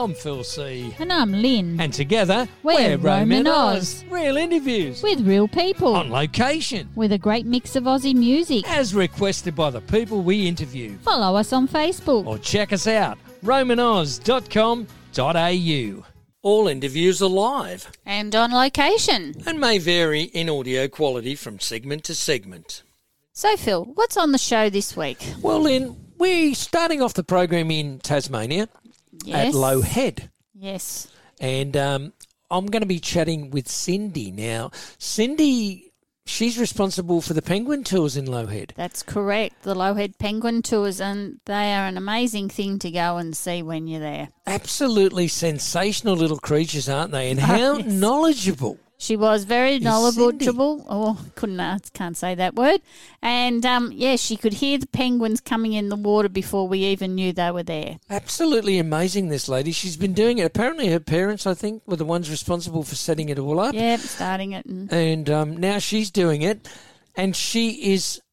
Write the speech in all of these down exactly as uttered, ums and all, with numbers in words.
I'm Phil C. And I'm Lynn. And together, we're, we're Rome and Oz. Real interviews. With real people. On location. With a great mix of Aussie music. As requested by the people we interview. Follow us on Facebook. Or check us out, roman oz dot com dot a u. All interviews are live. And on location. And may vary in audio quality from segment to segment. So, Phil, what's on the show this week? Well, Lynn, we're starting off the program in Tasmania yes. at Low Head. Yes. And um, I'm going to be chatting with Cindy. Now, Cindy, she's responsible for the penguin tours in Low Head. That's correct, the Low Head Penguin Tours, and they are an amazing thing to go and see when you're there. Absolutely sensational little creatures, aren't they? And how yes. knowledgeable. She was very knowledgeable. Oh, couldn't uh, can't say that word. And um, yeah, she could hear the penguins coming in the water before we even knew they were there. Absolutely amazing, this lady. She's been doing it. Apparently, her parents, I think, were the ones responsible for setting it all up. Yep, starting it, and, and um, now she's doing it, and she is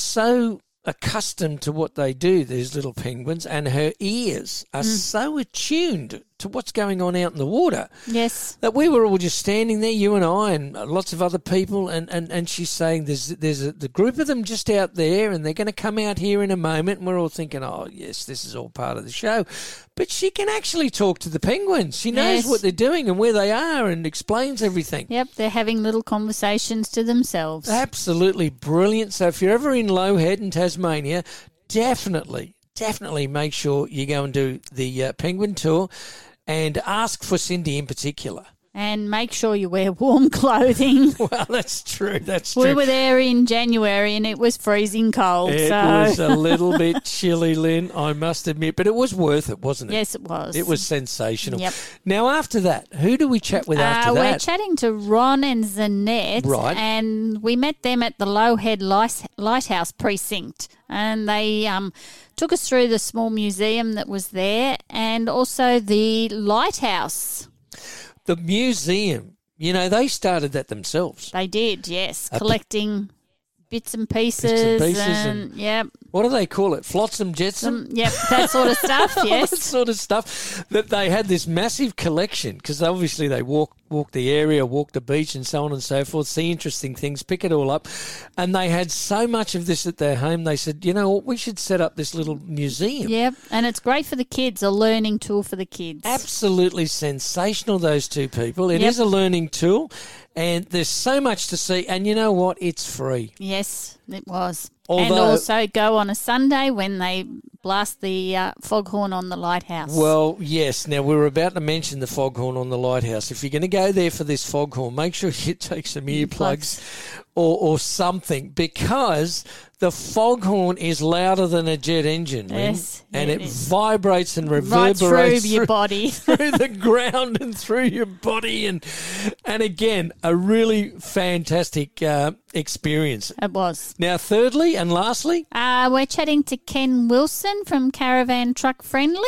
so accustomed to what they do, these little penguins, and her ears are mm. so attuned to what's going on out in the water. Yes. That we were all just standing there, you and I and lots of other people, and, and, and she's saying there's there's a, the group of them just out there and they're going to come out here in a moment, and we're all thinking, oh, yes, this is all part of the show. But she can actually talk to the penguins. She knows yes. what they're doing and where they are and explains everything. Yep, they're having little conversations to themselves. Absolutely brilliant. So if you're ever in Low Head in Tasmania, definitely, definitely make sure you go and do the uh, penguin tour. And ask for Cindy in particular. And make sure you wear warm clothing. Well, that's true. That's true. We were there in January and it was freezing cold. It so. was a little bit chilly, Lynn, I must admit. But it was worth it, wasn't it? Yes, it was. It was sensational. Yep. Now, after that, who do we chat with after uh, that? We're chatting to Ron and Zanette. Right. And we met them at the Low Head Light- Lighthouse Precinct. And they um, took us through the small museum that was there and also the lighthouse. The museum, you know, they started that themselves. They did, yes, A collecting p- bits and pieces. Bits and pieces. And, and yep. What do they call it? Flotsam, jetsam? Um, yep, that sort of stuff, yes. that sort of stuff. That they had this massive collection because obviously they walk walk the area, walk the beach and so on and so forth, see interesting things, pick it all up. And they had so much of this at their home, they said, you know what, we should set up this little museum. Yep, and it's great for the kids, a learning tool for the kids. Absolutely sensational, those two people. It yep. is a learning tool and there's so much to see. And you know what, it's free. Yes, it was. Although, and also go on a Sunday when they blast the uh, foghorn on the lighthouse. Well, yes. Now, we were about to mention the foghorn on the lighthouse. If you're going to go there for this foghorn, make sure you take some earplugs or, or something because the foghorn is louder than a jet engine. Yes. And yeah, it, it vibrates and reverberates right through your through, body. through the ground and through your body. And, and again, a really fantastic uh, experience. It was. Now, thirdly and lastly, uh, we're chatting to Ken Wilson from Caravan Truck Friendly,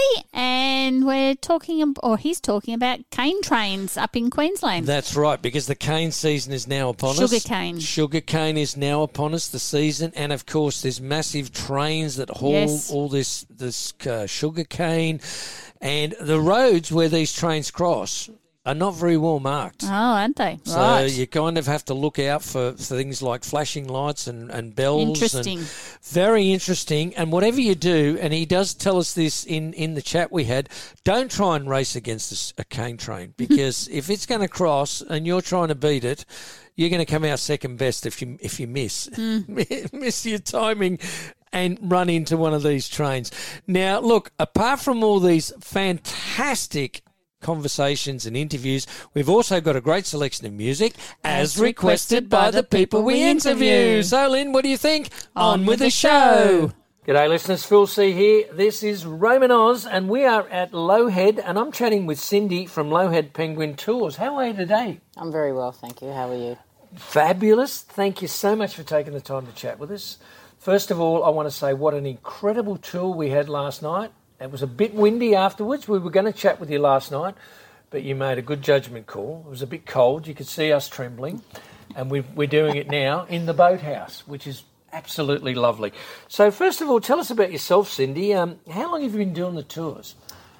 and we're talking, or he's talking about cane trains up in Queensland. That's right, because the cane season is now upon us. Sugar cane. Sugar cane is now upon us, the season, and of course, there's massive trains that haul yes. all this this uh, sugar cane, and the roads where these trains cross are not very well marked. Oh, aren't they? So right. you kind of have to look out for, for things like flashing lights and, and bells. Interesting. And very interesting. And whatever you do, and he does tell us this in, in the chat we had, don't try and race against a, a cane train because if it's going to cross and you're trying to beat it, you're going to come out second best if you if you miss. Mm. miss your timing and run into one of these trains. Now, look, apart from all these fantastic conversations and interviews, we've also got a great selection of music as, as requested by the people we interview. So, Lynn, what do you think? On, On with the show. G'day, listeners. Phil C here. This is Roman Oz, and we are at Low Head, and I'm chatting with Cindy from Low Head Penguin Tours. How are you today? I'm very well, thank you. How are you? Fabulous. Thank you so much for taking the time to chat with us. First of all, I want to say what an incredible tour we had last night. It was a bit windy afterwards. We were going to chat with you last night, but you made a good judgment call. It was a bit cold. You could see us trembling, and we've, we're doing it now in the boathouse, which is absolutely lovely. So first of all, tell us about yourself, Cindy. Um, how long have you been doing the tours?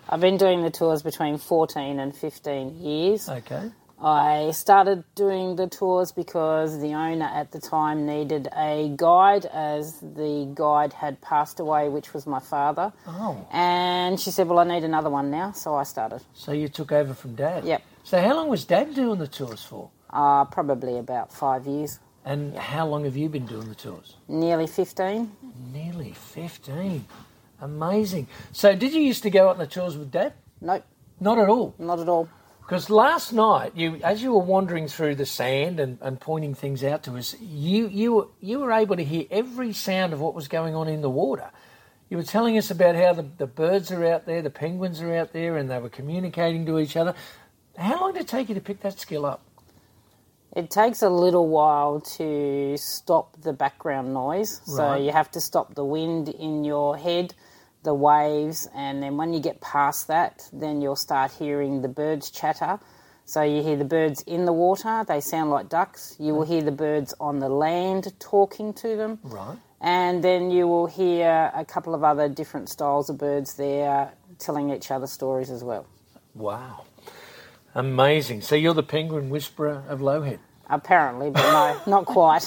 I've been doing the tours between fourteen and fifteen years. Okay. I started doing the tours because the owner at the time needed a guide, as the guide had passed away, which was my father. Oh. And she said, well, I need another one now, so I started. So you took over from Dad? Yep. So how long was Dad doing the tours for? Uh, probably about five years. And how long have you been doing the tours? Nearly fifteen. Nearly fifteen. Amazing. So did you used to go out on the tours with Dad? Nope, Not at all? not at all. Because last night, you, as you were wandering through the sand and, and pointing things out to us, you, you, were, you were able to hear every sound of what was going on in the water. You were telling us about how the, the birds are out there, the penguins are out there, and they were communicating to each other. How long did it take you to pick that skill up? It takes a little while to stop the background noise. So Right. you have to stop the wind in your head, the waves, and then when you get past that, then you'll start hearing the birds chatter. So you hear the birds in the water, they sound like ducks. You will hear the birds on the land talking to them. Right. And then you will hear a couple of other different styles of birds there telling each other stories as well. Wow. Amazing. So you're the penguin whisperer of Lowhead. Apparently, but no, not quite.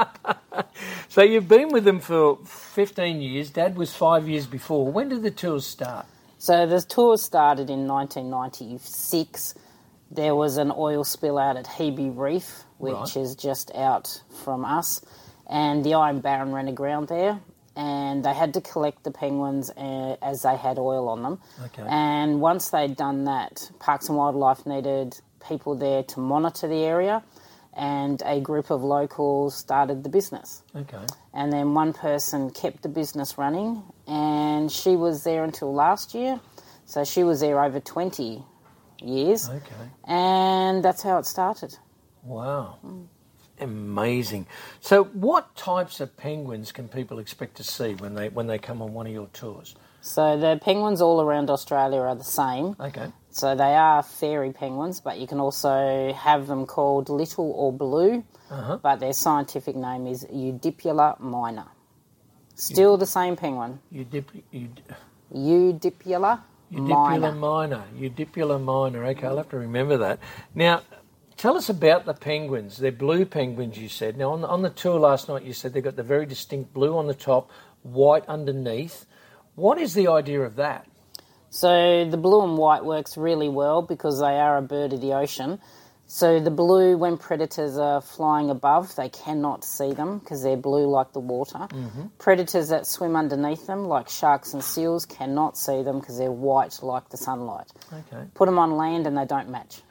So you've been with them for fifteen years. Dad was five years before. When did the tours start? So the tour started in nineteen ninety-six. There was an oil spill out at Hebe Reef, which Right. is just out from us, and the Iron Baron ran aground there, and they had to collect the penguins uh, as they had oil on them. Okay. And once they'd done that, Parks and Wildlife needed people there to monitor the area, and a group of locals started the business. Okay. And then one person kept the business running, and she was there until last year. So she was there over twenty years, Okay. and that's how it started. Wow. Amazing. So what types of penguins can people expect to see when they when they come on one of your tours? So the penguins all around Australia are the same. Okay. So they are fairy penguins, but you can also have them called little or blue, Uh-huh. but their scientific name is Eudipula minor. Still the same penguin. Eudip- eud- Eudipula Eudipula minor. minor. Eudipula minor. Okay, I'll have to remember that. Now, tell us about the penguins. They're blue penguins, you said. Now, on the, on the tour last night, you said they've got the very distinct blue on the top, white underneath. What is the idea of that? So the blue and white works really well because they are a bird of the ocean. So the blue, when predators are flying above, they cannot see them because they're blue like the water. Mm-hmm. Predators that swim underneath them, like sharks and seals, cannot see them because they're white like the sunlight. Okay. Put them on land and they don't match.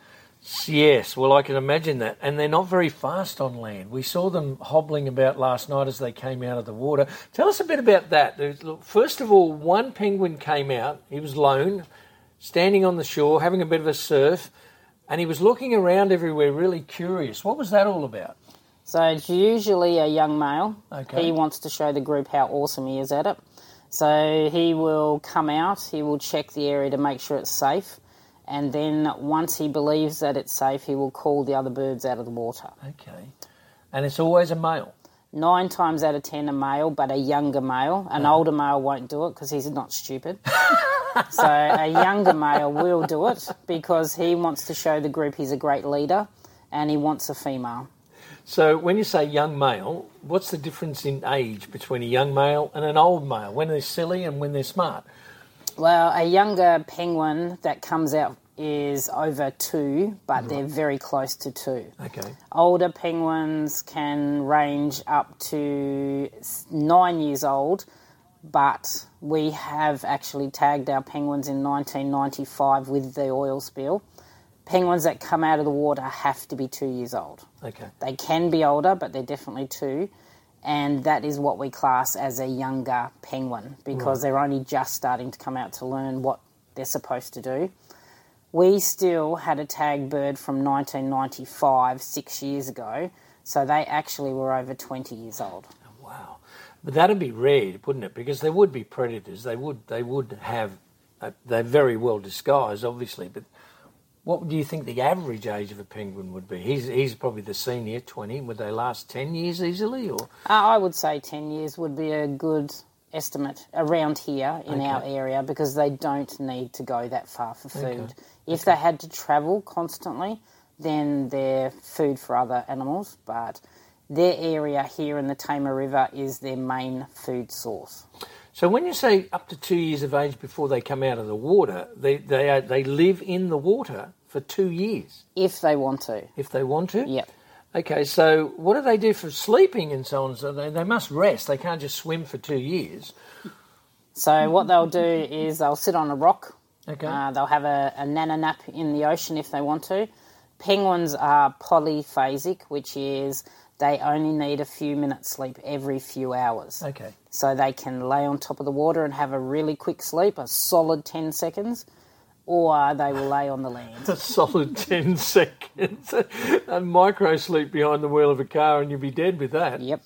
Yes, well, I can imagine that. And they're not very fast on land. We saw them hobbling about last night as they came out of the water. Tell us a bit about that. There's, look, first of all, one penguin came out. He was lone, standing on the shore, having a bit of a surf, and he was looking around everywhere, really curious. What was that all about? So it's usually a young male. Okay. He wants to show the group how awesome he is at it. So he will come out, he will check the area to make sure it's safe, and then once he believes that it's safe, he will call the other birds out of the water. Okay. And it's always a male? Nine times out of ten a male, but a younger male. An older male won't do it because he's not stupid. So a younger male will do it because he wants to show the group he's a great leader and he wants a female. So when you say young male, what's the difference in age between a young male and an old male, when they're silly and when they're smart? Well, a younger penguin that comes out is over two, but they're very close to two. Okay. Older penguins can range up to nine years old, but we have actually tagged our penguins in nineteen ninety-five with the oil spill. Penguins that come out of the water have to be two years old. Okay. They can be older, but they're definitely two. And that is what we class as a younger penguin because Right. they're only just starting to come out to learn what they're supposed to do. We still had a tag bird from nineteen ninety-five, six years ago, so they actually were over twenty years old. Wow. But that'd be rare, wouldn't it? Because there would be predators. They would they would have... Uh, they're very well disguised, obviously, but what do you think the average age of a penguin would be? He's he's probably the senior, twenty. Would they last ten years easily? Or Uh, I would say ten years would be a good estimate around here in Okay. our area because they don't need to go that far for food. Okay. If they had to travel constantly, then they're food for other animals, but their area here in the Tamar River is their main food source. So when you say up to two years of age before they come out of the water, they they are, they live in the water for two years If they want to. if they want to. Yep. Okay, so what do they do for sleeping and so on? So they, they must rest. They can't just swim for two years. So what they'll do is they'll sit on a rock. Okay. Uh, they'll have a, a nana nap in the ocean if they want to. Penguins are polyphasic, which is they only need a few minutes sleep every few hours. Okay. So they can lay on top of the water and have a really quick sleep, a solid ten seconds, or they will lay on the land. A solid ten seconds. A micro sleep behind the wheel of a car and you'll be dead with that. Yep.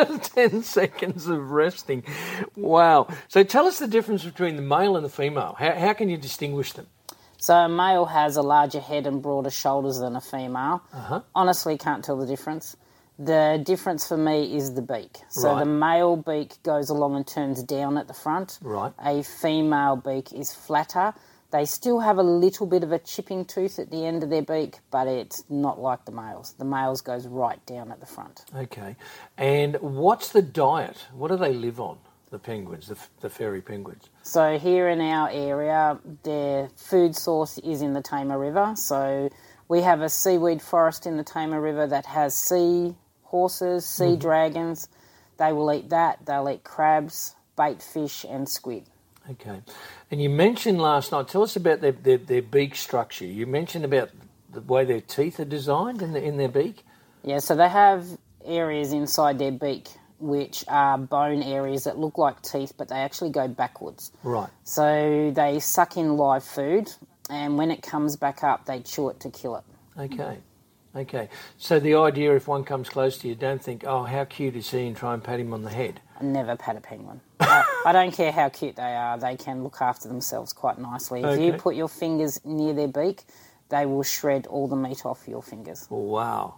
ten seconds of resting. Wow. So tell us the difference between the male and the female. How, how can you distinguish them? So a male has a larger head and broader shoulders than a female. Uh-huh. Honestly, can't tell the difference. The difference for me is the beak. So Right. the male beak goes along and turns down at the front. Right. A female beak is flatter. They still have a little bit of a chipping tooth at the end of their beak, but it's not like the males. The males goes right down at the front. Okay. And what's the diet? What do they live on, the penguins, the, the fairy penguins? So here in our area, their food source is in the Tamar River. So we have a seaweed forest in the Tamar River that has sea horses, sea Mm-hmm. dragons. They will eat that. They'll eat crabs, bait fish and squid. Okay. And you mentioned last night, tell us about their, their, their beak structure. You mentioned about the way their teeth are designed in, the, in their beak. Yeah, so they have areas inside their beak which are bone areas that look like teeth, but they actually go backwards. Right. So they suck in live food, and when it comes back up, they chew it to kill it. Okay. Okay. So the idea, if one comes close to you, don't think, oh, how cute is he, and try and pat him on the head. I never pat a penguin. I, I don't care how cute they are, they can look after themselves quite nicely. If you Okay. put your fingers near their beak, they will shred all the meat off your fingers. Wow.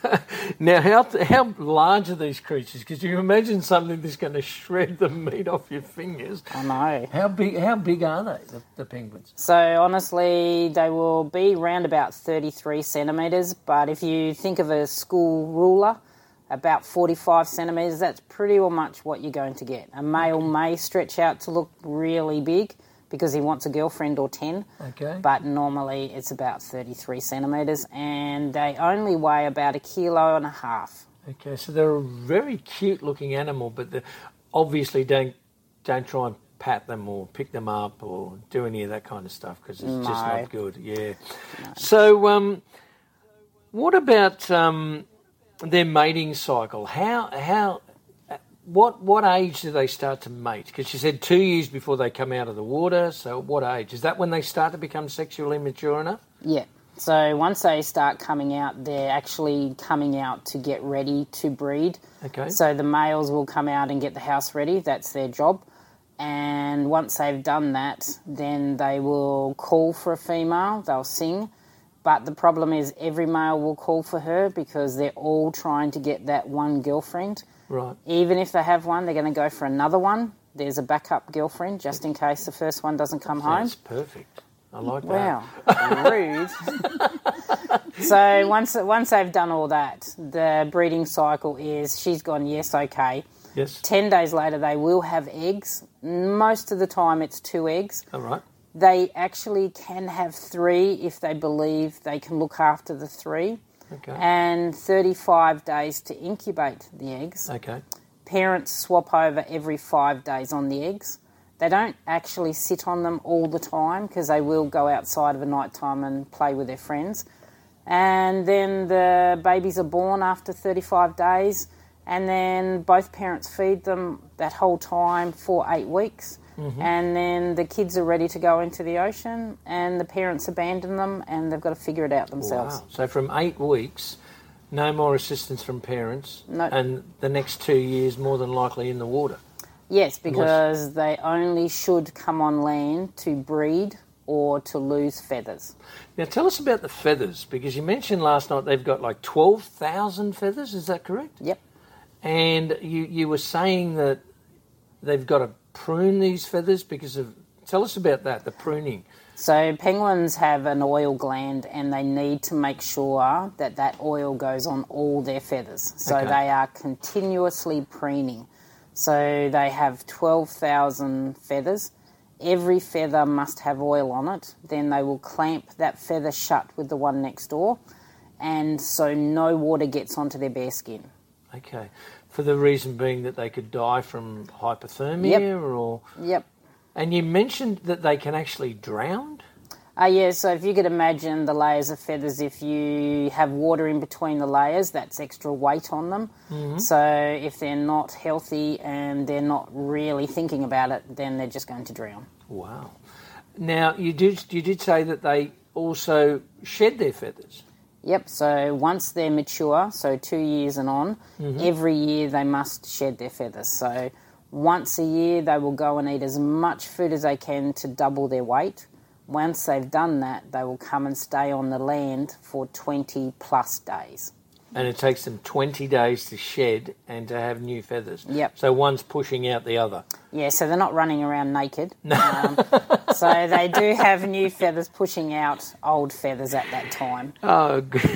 Now, how how large are these creatures? Because you imagine something that's going to shred the meat off your fingers. I know. How big? How big are they, the, the penguins? So honestly, they will be around about thirty-three centimetres, but if you think of a school ruler, about forty-five centimetres, that's pretty much what you're going to get. A male may stretch out to look really big because he wants a girlfriend or ten, Okay. but normally it's about thirty-three centimetres, and they only weigh about a kilo and a half. Okay, so they're a very cute-looking animal, but the, obviously don't don't try and pat them or pick them up or do any of that kind of stuff because it's just No. not good. Yeah. So, um, what about um, their mating cycle? How how what what age do they start to mate? Because you said two years before they come out of the water. So, what age is that? When they start to become sexually mature enough? Yeah. So once they start coming out, they're actually coming out to get ready to breed. Okay. So the males will come out and get the house ready. That's their job. And once they've done that, then they will call for a female. They'll sing. But the problem is every male will call for her because they're all trying to get that one girlfriend. Right. Even if they have one, they're going to go for another one. There's a backup girlfriend just in case the first one doesn't come home. That's perfect. I like that. Wow, rude. So once once they've done all that, the breeding cycle is she's gone, yes, okay. Yes. Ten days later, they will have eggs. Most of the time, it's two eggs. All right. They actually can have three if they believe they can look after the three. Okay. And thirty-five days to incubate the eggs. Okay. Parents swap over every five days on the eggs. They don't actually sit on them all the time because they will go outside of a night time and play with their friends. And then the babies are born after thirty-five days, and then both parents feed them that whole time for eight weeks. Mm-hmm. And then the kids are ready to go into the ocean, and the parents abandon them, and they've got to figure it out themselves. Wow. So from eight weeks, no more assistance from parents, No. and the next two years more than likely in the water. Yes, because they only should come on land to breed or to lose feathers. Now tell us about the feathers, because you mentioned last night they've got like twelve thousand feathers, is that correct? Yep. And you, you were saying that they've got to prune these feathers because of... Tell us about that, the pruning. So penguins have an oil gland and they need to make sure that that oil goes on all their feathers. So Okay. they are continuously preening. So they have twelve thousand feathers. Every feather must have oil on it. Then they will clamp that feather shut with the one next door, and so no water gets onto their bare skin. Okay. For the reason being that they could die from hypothermia Yep. or... Yep. And you mentioned that they can actually drown? Uh, yeah, so if you could imagine the layers of feathers, if you have water in between the layers, that's extra weight on them. Mm-hmm. So if they're not healthy and they're not really thinking about it, then they're just going to drown. Wow. Now, you did you did say that they also shed their feathers. Yep, so once they're mature, so two years and on, Mm-hmm. every year they must shed their feathers. So once a year they will go and eat as much food as they can to double their weight. Once they've done that, they will come and stay on the land for twenty plus days. And it takes them twenty days to shed and to have new feathers. Yep. So one's pushing out the other. Yeah, so they're not running around naked. Um, so they do have new feathers pushing out old feathers at that time. Oh, good.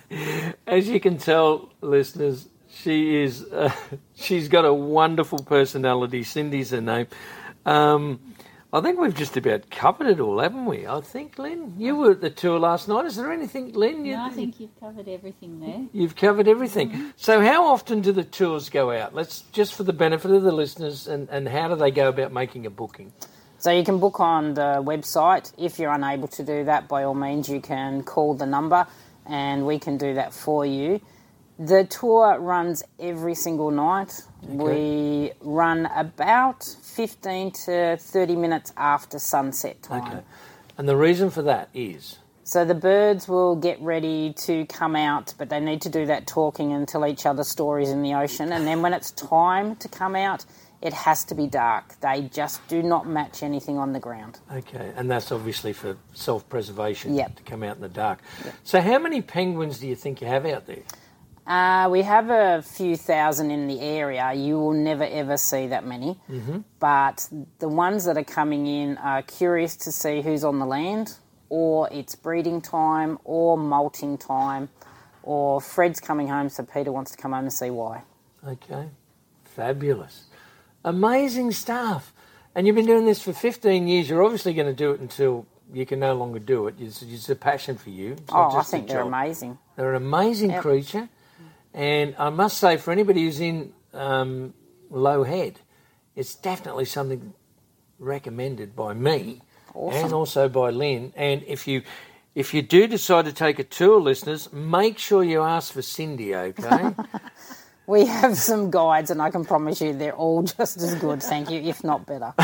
As you can tell, listeners, she is, uh, she's got a wonderful personality. Cindy's her name. Um, I think we've just about covered it all, haven't we? I think, Lynn, you were at the tour last night. Is there anything, Lynn? You, No, I think you've covered everything there. You've covered everything. So how often do the tours go out? Let's just for the benefit of the listeners, and, and how do they go about making a booking? So you can book on the website. If you're unable to do that, by all means, you can call the number and we can do that for you. The tour runs every single night. Okay. We run about fifteen to thirty minutes after sunset time. Okay. And the reason for that is? So the birds will get ready to come out, but they need to do that talking and tell each other stories in the ocean. And then when it's time to come out, it has to be dark. They just do not match anything on the ground. Okay, and that's obviously for self-preservation, Yep. to come out in the dark. Yep. So how many penguins do you think you have out there? Uh, we have a few thousand in the area. You will never ever see that many. Mm-hmm. But the ones that are coming in are curious to see who's on the land, or it's breeding time, or molting time, or Fred's coming home, so Peter wants to come home and see why. Okay, fabulous. Amazing stuff. And you've been doing this for fifteen years. You're obviously going to do it until you can no longer do it. It's, it's a passion for you. It's not Oh, I just a think they're job. amazing. They're an amazing Yep. creature. And I must say, for anybody who's in um, Low Head, it's definitely something recommended by me Awesome. and also by Lynn. And if you if you do decide to take a tour, listeners, make sure you ask for Cindy, okay? We have some guides, and I can promise you they're all just as good, thank you, if not better.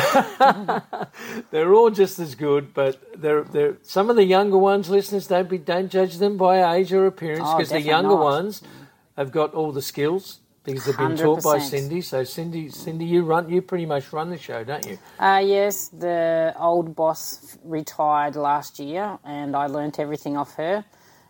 They're all just as good, but they're they're some of the younger ones, listeners, don't be don't judge them by age or appearance, Oh, because the definitely younger not. ones have got all the skills because they've been taught by one hundred percent. Cindy. So Cindy, Cindy, you run you pretty much run the show, don't you? Uh, yes, the old boss retired last year, and I learnt everything off her.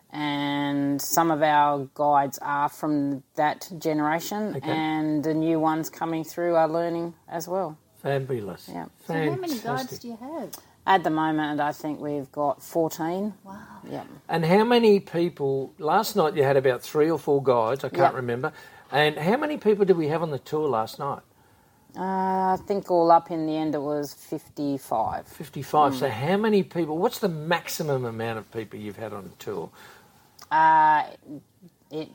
And some of our guides are from that generation, Okay. and the new ones coming through are learning as well. Fabulous. Yeah. So how many guides Fantastic. do you have? At the moment, I think we've got fourteen. Wow. Yeah. And how many people? Last night you had about three or four guides. I can't Yep. remember. And how many people did we have on the tour last night? Uh, I think all up in the end it was fifty-five. Fifty-five. Mm. So how many people? What's the maximum amount of people you've had on a tour? Uh, it,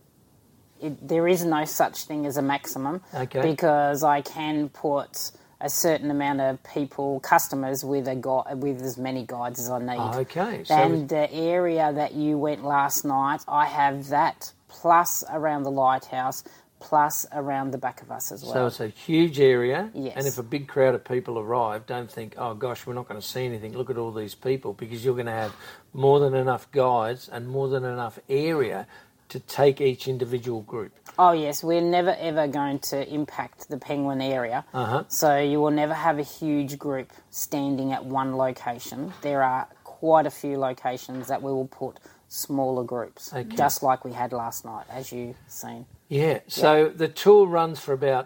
it, there is no such thing as a maximum, Okay. because I can put a certain amount of people, customers, with a gu- with as many guides as I need. Oh, okay. So And the area that you went last night, I have that plus around the lighthouse, plus around the back of us as well. So it's a huge area, Yes. and if a big crowd of people arrive, don't think, oh gosh, we're not going to see anything. Look at all these people, because you're going to have more than enough guides and more than enough area to take each individual group. Oh yes, we're never ever going to impact the penguin area. Uh-huh. So you will never have a huge group standing at one location. There are quite a few locations that we will put smaller groups, Okay. just like we had last night, as you've seen. Yeah, so the tour runs for about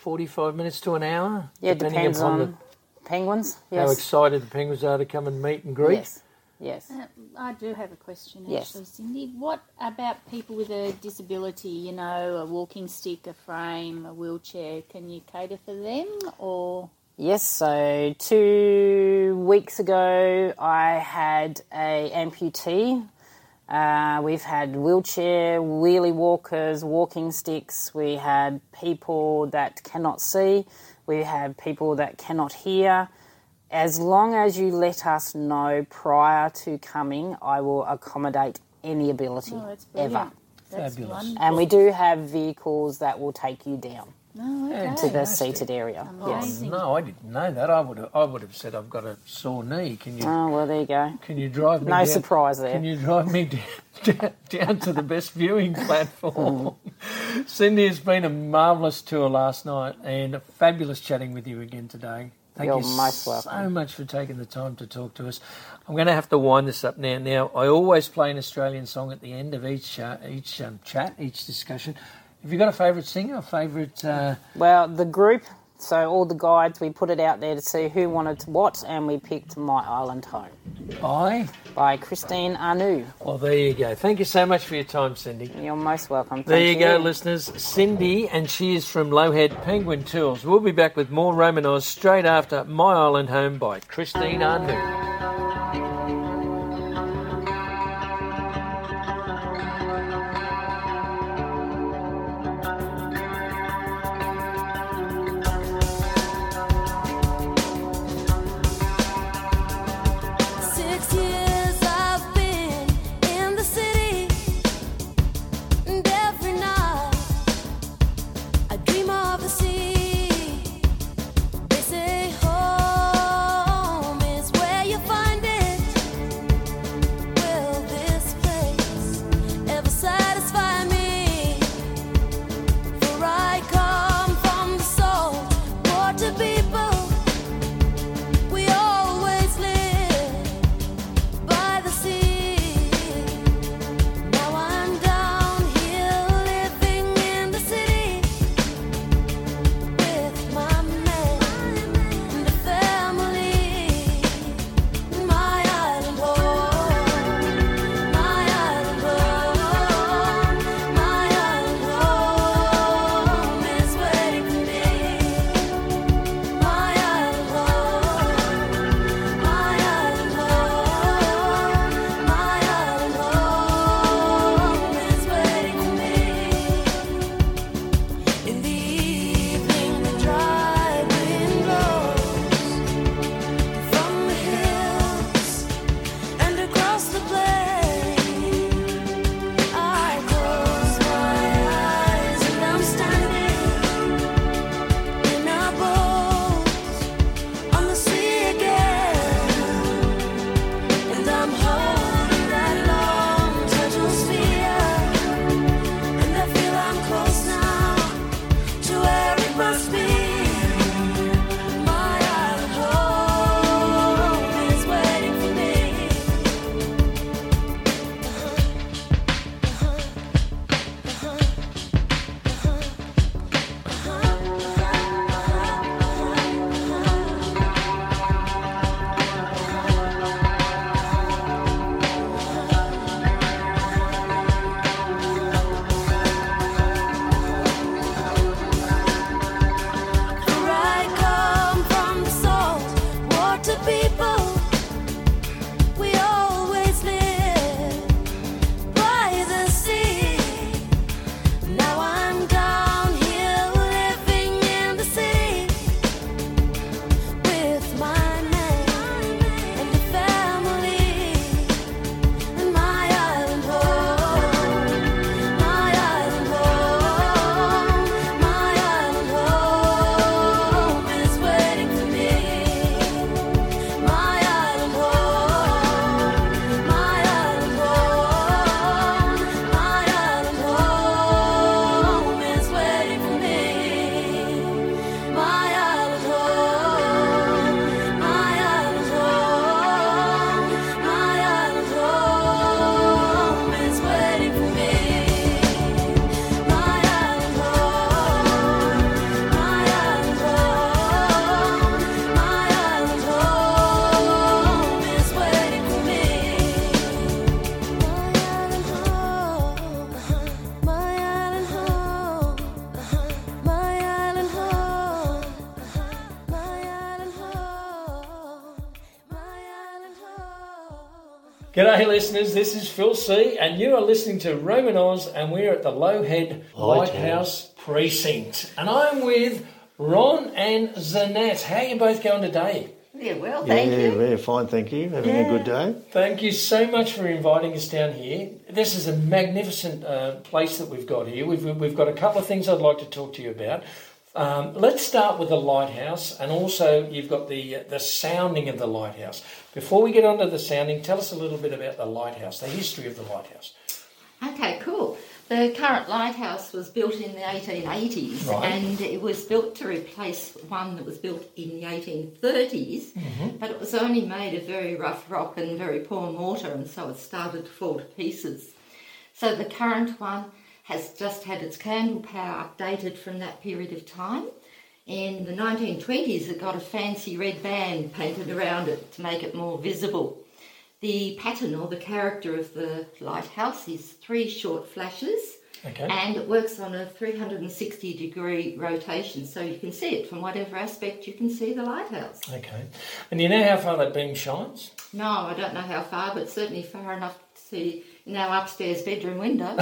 forty-five minutes to an hour. Yeah, depending depends upon on penguins. the, Yes. how excited the penguins are to come and meet and greet. Yes. Yes. Uh, I do have a question, Yes. actually, Cindy. What about people with a disability, you know, a walking stick, a frame, a wheelchair? Can you cater for them or...? Yes, so two weeks ago I had a amputee. Uh, we've had wheelchair, wheelie walkers, walking sticks. We had people that cannot see. We have people that cannot hear. As long as you let us know prior to coming, I will accommodate any ability, Oh, that's brilliant. ever. That's Fabulous. wonderful. And we do have vehicles that will take you down Oh, okay. to the seated area. Yes. Amazing. No, I didn't know that. I would have, I would have said I've got a sore knee. Can you Oh, well, there you go. can you drive me No down? surprise there. Can you drive me down, down, down to the best viewing platform? Cindy, it's been a marvellous tour last night and fabulous chatting with you again today. Thank You're you most so welcome. much for taking the time to talk to us. I'm going to have to wind this up now. Now, I always play an Australian song at the end of each uh, each um, chat, each discussion. Have you got a favourite singer, a favourite... Uh... Well, the group, so all the guides, we put it out there to see who wanted what, and we picked My Island Home By? by Christine Anu. Well, there you go. Thank you so much for your time, Cindy. You're most welcome. Thank There you go, listeners. Cindy, and she is from Lowhead Penguin Tools. We'll be back with more Roman Oz straight after My Island Home by Christine Anu. Six years I've been in the city, and every night I dream of the sea. They say home is where you find G'day listeners, this is Phil C and you are listening to Roman Oz and we're at the Lowhead Lighthouse, Lighthouse Precinct. And I'm with Ron and Zanette. How are you both going today? Yeah, well, thank yeah, you. Yeah, fine, thank you. Having Yeah. a good day. Thank you so much for inviting us down here. This is a magnificent uh, place that we've got here. We've, we've got a couple of things I'd like to talk to you about. Um, let's start with the lighthouse, and also you've got the uh, the sounding of the lighthouse. Before we get on to the sounding, tell us a little bit about the lighthouse, the history of the lighthouse. Okay, cool. The current lighthouse was built in the eighteen eighties, Right. and it was built to replace one that was built in the eighteen thirties, Mm-hmm. but it was only made of very rough rock and very poor mortar, and so it started to fall to pieces. So the current one has just had its candle power updated from that period of time. In the nineteen twenties, it got a fancy red band painted around it to make it more visible. The pattern or the character of the lighthouse is three short flashes, Okay. and it works on a three hundred sixty degree rotation, so you can see it from whatever aspect you can see the lighthouse. Okay. And you know how far that beam shines? No, I don't know how far, but certainly far enough to see in our upstairs bedroom window.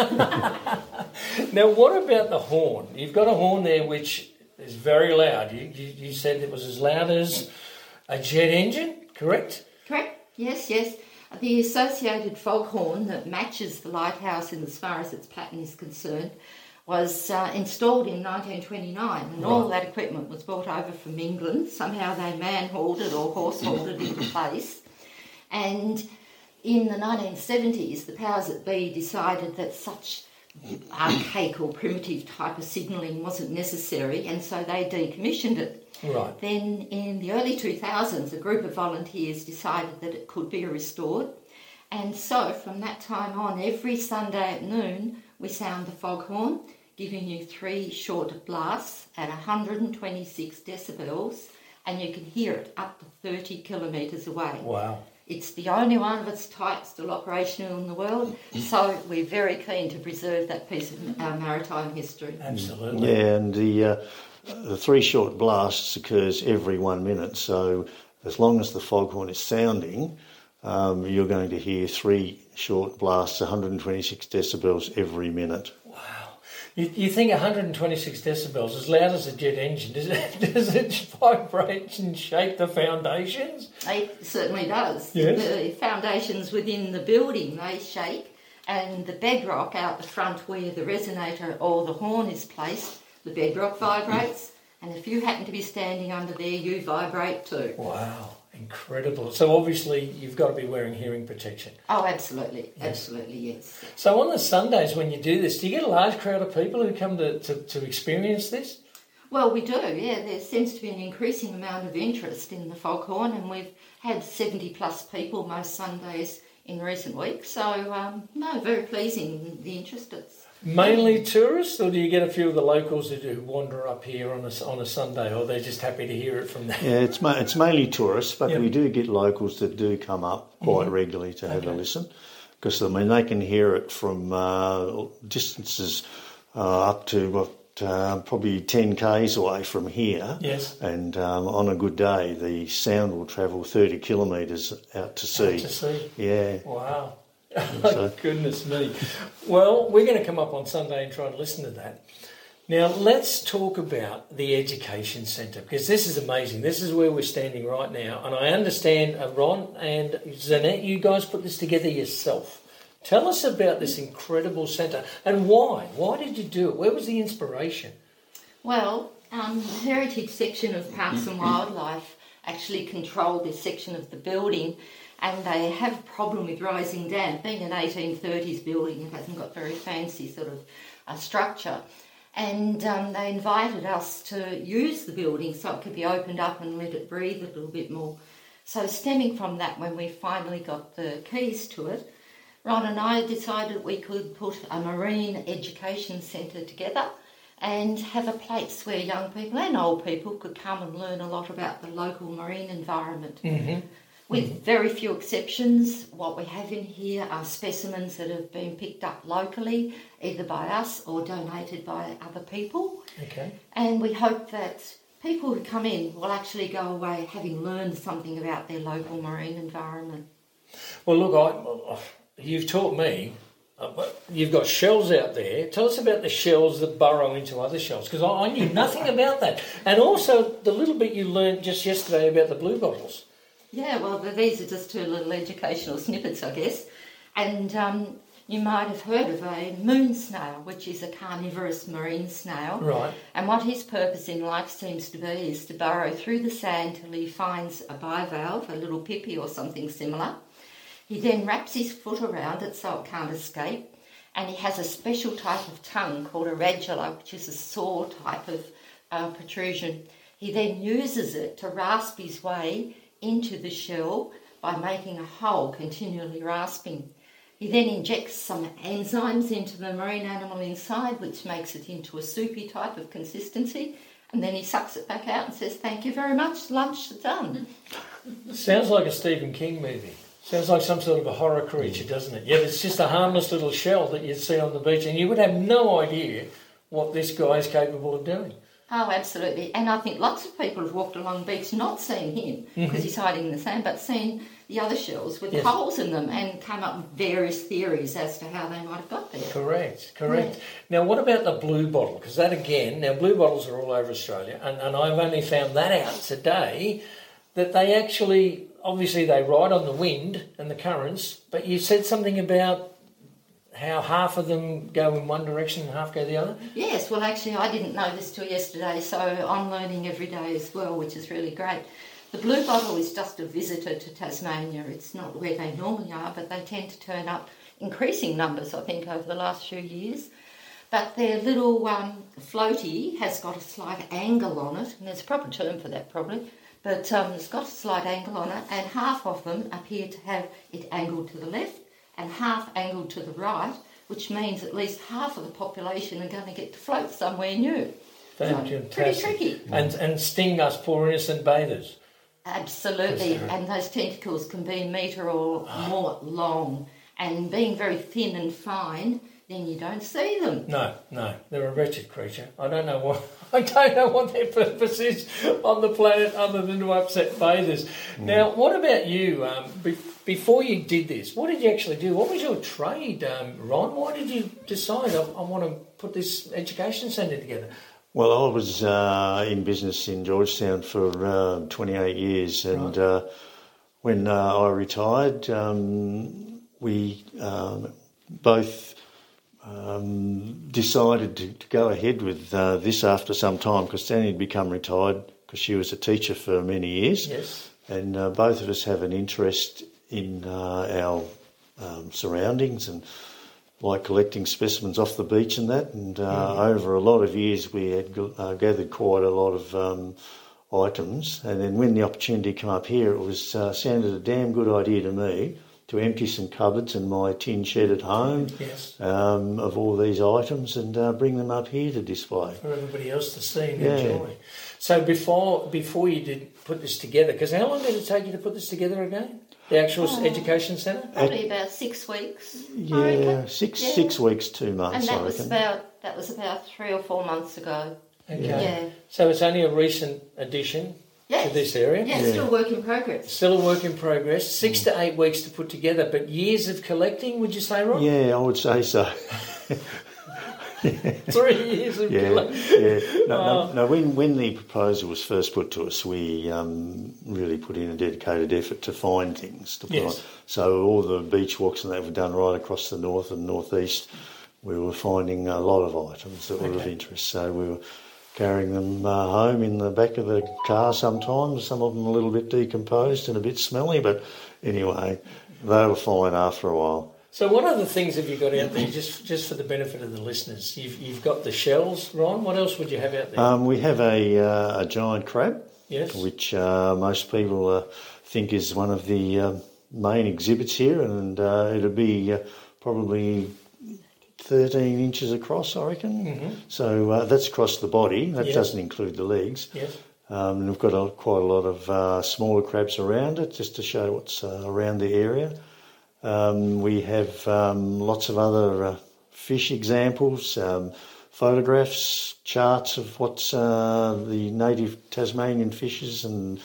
Now, what about the horn? You've got a horn there which is very loud. You, you, you said it was as loud as a jet engine, correct? Correct? Yes, yes. The associated foghorn that matches the lighthouse in as far as its pattern is concerned was uh, installed in nineteen twenty-nine, and all Right. that equipment was brought over from England. Somehow they man-hauled it or horse-hauled it into place. And in the nineteen seventies, the powers that be decided that such archaic or primitive type of signalling wasn't necessary, and so they decommissioned it. Right. Then in the early two thousands, a group of volunteers decided that it could be restored. And so from that time on, every Sunday at noon, we sound the foghorn, giving you three short blasts at one hundred twenty-six decibels, and you can hear it up to thirty kilometres away. Wow. It's the only one of its type still operational in the world, so we're very keen to preserve that piece of our maritime history. Absolutely. Yeah, and the uh, the three short blasts occurs every one minute. So as long as the foghorn is sounding, um, you're going to hear three short blasts, one hundred twenty-six decibels every minute. You, you think one hundred twenty-six decibels, as loud as a jet engine, does it, does it vibrate and shake the foundations? It certainly does. Yes. The foundations within the building, they shake, and the bedrock out the front where the resonator or the horn is placed, the bedrock vibrates, and if you happen to be standing under there, you vibrate too. Wow, incredible. So obviously you've got to be wearing hearing protection. Oh, absolutely, absolutely, yes. So on the Sundays when you do this, do you get a large crowd of people who come to, to, to experience this? Well, we do, yeah. There seems to be an increasing amount of interest in the foghorn, and we've had seventy plus people most Sundays in recent weeks. So, um, no, very pleasing, the interest. It's Mainly tourists, or do you get a few of the locals who do wander up here on a, on a Sunday, or they're just happy to hear it from there? Yeah, it's ma- it's mainly tourists, but Yep. we do get locals that do come up quite Mm-hmm. regularly to have a listen, because I mean they can hear it from uh, distances uh, up to what uh, probably ten k's away from here. Yes. And um, on a good day, the sound will travel thirty kilometres out to sea. Out to sea. Yeah. Wow. So- Goodness me. Well, we're going to come up on Sunday and try and listen to that. Now, let's talk about the Education Centre, because this is amazing. This is where we're standing right now. And I understand, uh, Ron and Zanette, you guys put this together yourself. Tell us about this incredible centre and why. Why did you do it? Where was the inspiration? Well, um, the heritage section of Parks and Wildlife actually controlled this section of the building, and they have a problem with rising damp. Being an eighteen thirties building, it hasn't got very fancy sort of uh, structure. And um, they invited us to use the building so it could be opened up and let it breathe a little bit more. So stemming from that, when we finally got the keys to it, Ron and I decided we could put a marine education centre together and have a place where young people and old people could come and learn a lot about the local marine environment. Mm-hmm. With very few exceptions, what we have in here are specimens that have been picked up locally, either by us or donated by other people. Okay. And we hope that people who come in will actually go away having learned something about their local marine environment. Well, look, I, you've taught me. Uh, but you've got shells out there. Tell us about the shells that burrow into other shells, because I, I knew nothing about that. And also the little bit you learned just yesterday about the blue bottles. Yeah, well, th- these are just two little educational snippets, I guess. And um, you might have heard of a moon snail, which is a carnivorous marine snail. Right. And what his purpose in life seems to be is to burrow through the sand till he finds a bivalve, a little pippy or something similar. He then wraps his foot around it so it can't escape, and he has a special type of tongue called a radula, which is a saw type of uh, protrusion. He then uses it to rasp his way into the shell by making a hole, continually rasping. He then injects some enzymes into the marine animal inside, which makes it into a soupy type of consistency, and then he sucks it back out and says, "Thank you very much, lunch done." Sounds like a Stephen King movie. Sounds like some sort of a horror creature, doesn't it? Yet it's just a harmless little shell that you'd see on the beach, and you would have no idea what this guy is capable of doing. Oh, absolutely. And I think lots of people have walked along the beach not seeing him because mm-hmm. he's hiding in the sand, but seen the other shells with yes. holes in them and come up with various theories as to how they might have got there. Correct, correct. Yeah. Now, what about the blue bottle? Because that, again, now blue bottles are all over Australia, and, and I've only found that out today, that they actually... Obviously, they ride on the wind and the currents, but you said something about how half of them go in one direction and half go the other? Yes, well, actually, I didn't know this till yesterday, so I'm learning every day as well, which is really great. The blue bottle is just a visitor to Tasmania. It's not where they normally are, but they tend to turn up increasing numbers, I think, over the last few years. But their little um, floaty has got a slight angle on it, and there's a proper term for that probably, but um, it's got a slight angle on it, and half of them appear to have it angled to the left and half angled to the right, which means at least half of the population are going to get to float somewhere new. Fantastic. So, pretty tricky. And, and sting us poor innocent bathers. Absolutely, and those tentacles can be a metre or more long, and being very thin and fine, then you don't see them. No, no, they're a wretched creature. I don't know what I don't know what their purpose is on the planet other than to upset bathers. Mm. Now, what about you? Um, be, before you did this, what did you actually do? What was your trade, um, Ron? Why did you decide I, I want to put this education centre together? Well, I was uh, in business in Georgetown for uh, twenty-eight years, and right. uh, when uh, I retired, um, we um, both um, decided to, to go ahead with uh, this after some time, because Stanley had become retired because she was a teacher for many years. Yes. And uh, both of us have an interest in uh, our um, surroundings and like collecting specimens off the beach and that, and uh, mm-hmm. over a lot of years we had uh, gathered quite a lot of um, items, and then when the opportunity came up here, it was uh, sounded a damn good idea to me to empty some cupboards in my tin shed at home yes. um, of all these items and uh, bring them up here to display. For everybody else to see and yeah. enjoy. So before before you did put this together, because how long did it take you to put this together again? The actual oh, education centre? Probably about six weeks. Yeah, six yeah. six weeks, two months. And that I was reckon. about that was about three or four months ago. Okay. Yeah. So it's only a recent addition yes. to this area? Yeah, yeah, still a work in progress. Still a work in progress. Six mm. to eight weeks to put together, but years of collecting, would you say, Ron? Yeah, I would say so. Three years of yeah, collecting. Yeah. No, oh. no, no, when, when the proposal was first put to us, we um, really put in a dedicated effort to find things to put yes. on. So all the beach walks and that were done right across the north and northeast. We were finding a lot of items that were okay. of interest. So we were carrying them uh, home in the back of the car sometimes, some of them a little bit decomposed and a bit smelly, but anyway, they were fine after a while. So what other things have you got out there, just just for the benefit of the listeners? You've you've got the shells, Ron. What else would you have out there? Um, we have a uh, a giant crab, yes, which uh, most people uh, think is one of the uh, main exhibits here, and uh, it'll be uh, probably thirteen inches across, I reckon. Mm-hmm. So uh, that's across the body. That yes. doesn't include the legs. Yes. Um, and we've got a, quite a lot of uh, smaller crabs around it, just to show what's uh, around the area. Um, we have um, lots of other uh, fish examples, um, photographs, charts of what's uh, the native Tasmanian fishes and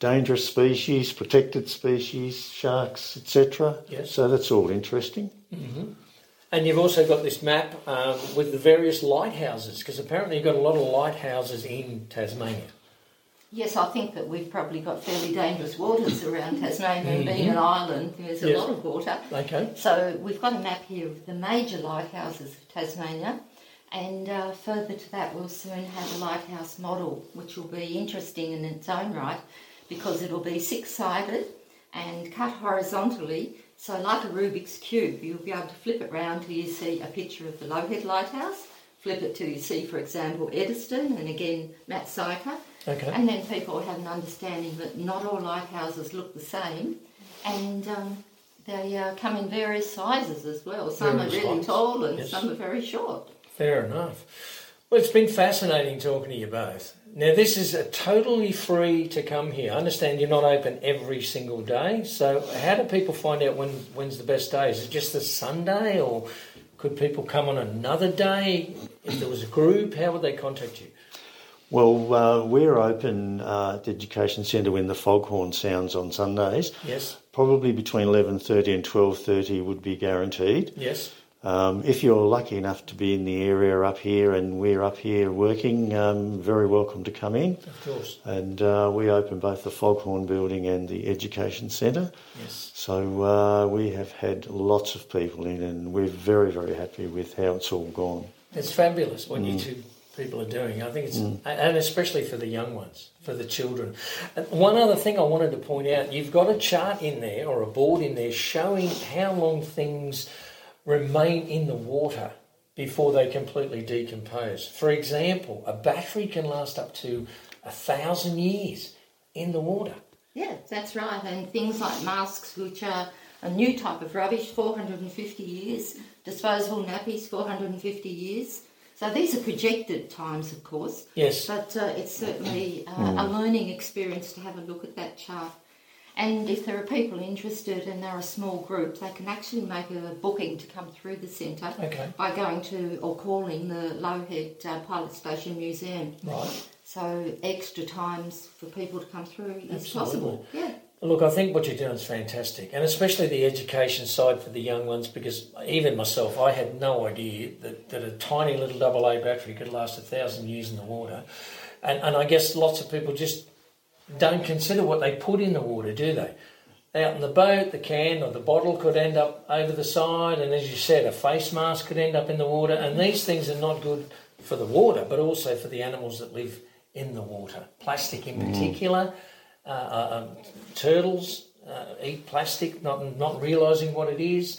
dangerous species, protected species, sharks, et cetera. Yes. So that's all interesting. Mm-hmm. And you've also got this map um, with the various lighthouses, because apparently you've got a lot of lighthouses in Tasmania. Yes, I think that we've probably got fairly dangerous waters around Tasmania, and being an island, there's a Yes. lot of water. Okay. So we've got a map here of the major lighthouses of Tasmania, and uh, further to that we'll soon have a lighthouse model, which will be interesting in its own right, because it'll be six-sided and cut horizontally, so like a Rubik's Cube, you'll be able to flip it round till you see a picture of the Lowhead Lighthouse, flip it till you see, for example, Eddystone, and again, Mount Syker. Okay. And then people have an understanding that not all lighthouses look the same, and um, they uh, come in various sizes as well. Some Various are really heights. tall and Yes. some are very short. Fair enough. Well, it's been fascinating talking to you both. Now, this is a totally free to come here. I understand you're not open every single day, so how do people find out when when's the best day? Is it just the Sunday, or could people come on another day? If there was a group, how would they contact you? Well, uh, we're open uh, at the Education Centre when the foghorn sounds on Sundays. Yes. Probably between eleven thirty and twelve thirty would be guaranteed. Yes. Um, if you're lucky enough to be in the area up here and we're up here working, um, very welcome to come in. Of course. And uh, we open both the Foghorn Building and the Education Centre. Yes. So uh, we have had lots of people in, and we're very, very happy with how it's all gone. It's fabulous what you two people are doing. I think it's, and especially for the young ones, for the children. And one other thing I wanted to point out, you've got a chart in there or a board in there showing how long things remain in the water before they completely decompose. For example, a battery can last up to a thousand years in the water. Yeah, that's right. And things like masks, which are a new type of rubbish, four hundred fifty years. Disposable nappies, four hundred fifty years. So these are projected times, of course. Yes. But uh, it's certainly uh, a learning experience to have a look at that chart. And if there are people interested and they're a small group, they can actually make a booking to come through the centre Okay. by going to or calling the Lowhead uh, Pilot Station Museum. Right. So extra times for people to come through is Absolutely. possible. Yeah. Look, I think what you're doing is fantastic, and especially the education side for the young ones, because even myself, I had no idea that, that a tiny little double A battery could last a thousand years in the water. And, and I guess lots of people just don't consider what they put in the water, do they? Out in the boat, the can or the bottle could end up over the side, and as you said, a face mask could end up in the water, and these things are not good for the water, but also for the animals that live in the water. Plastic in particular. Uh, uh, um, turtles uh, eat plastic, not not realising what it is.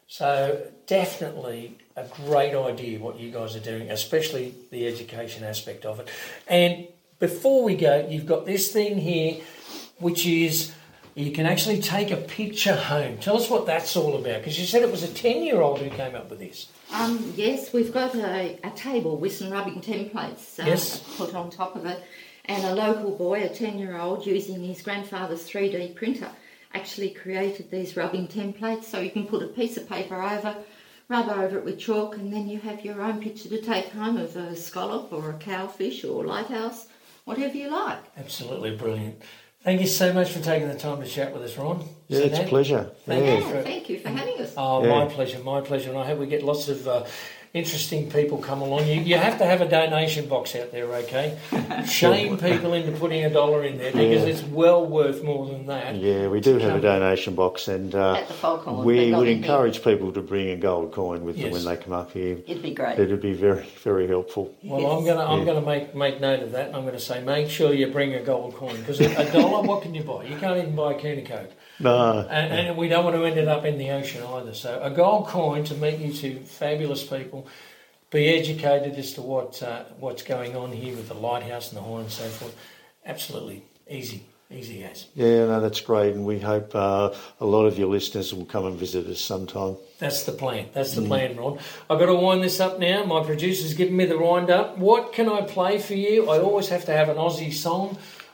So definitely a great idea what you guys are doing, especially the education aspect of it. And before we go, you've got this thing here, which is you can actually take a picture home. Tell us what that's all about, because you said it was a ten-year-old who came up with this. Um, yes, we've got a, a table with some rubbing templates uh, Yes. put on top of it, and a local boy, a ten-year-old, using his grandfather's three D printer, actually created these rubbing templates, so you can put a piece of paper over, rub over it with chalk, and then you have your own picture to take home of a scallop or a cowfish or a lighthouse, whatever you like. Absolutely brilliant. Thank you so much for taking the time to chat with us, Ron. Yeah, it's a Suzanne. pleasure. Thank Yeah. you Yeah, for- thank you for having us. Oh, Yeah. my pleasure, my pleasure. And I hope we get lots of uh, interesting people come along. You, you have to have a donation box out there, okay? Shame people into putting a dollar in there, because Yeah. it's well worth more than that. Yeah, we do have a Come. donation box, and uh, At the Foghorn, but we not would in here. encourage people to bring a gold coin with them Yes. when they come up here. It'd be great. It'd be very, very helpful. Well, I'm gonna I'm Yeah. gonna make make note of that. And I'm gonna say make sure you bring a gold coin, because a, a dollar, what can you buy? You can't even buy a can of Coke, No, and, and we don't want to end it up in the ocean either. So a gold coin to meet you two fabulous people. Be educated as to what uh, what's going on here with the lighthouse and the horn and so forth. Absolutely easy, easy as. yeah, no, that's great, and we hope uh, a lot of your listeners will come and visit us sometime. That's the plan. That's the plan, Ron. I've got to wind this up now. My producer's giving me the wind up. What can I play for you? I always have to have an Aussie song.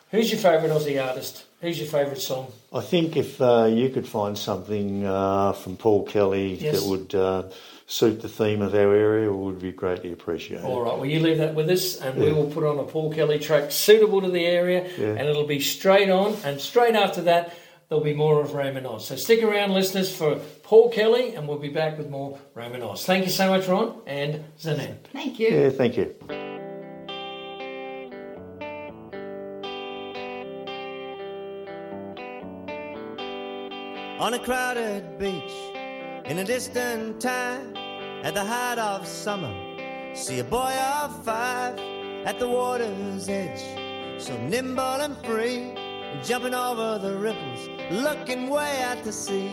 Who's your favourite Aussie artist? Who's your favourite song? I think if uh, you could find something uh, from Paul Kelly Yes. that would uh, suit the theme of our area, it would be greatly appreciated. All right, well, you leave that with us, and we Yeah. will put on a Paul Kelly track suitable to the area, Yeah. and it'll be straight on, and straight after that, there'll be more of Raymond Oz. So stick around, listeners, for Paul Kelly, and we'll be back with more Raymond Oz. Thank you so much, Ron, and Zanan. Thank you. Yeah, thank you. On a crowded beach, in a distant time, at the height of summer, see a boy of five at the water's edge, so nimble and free, jumping over the ripples, looking way out to sea.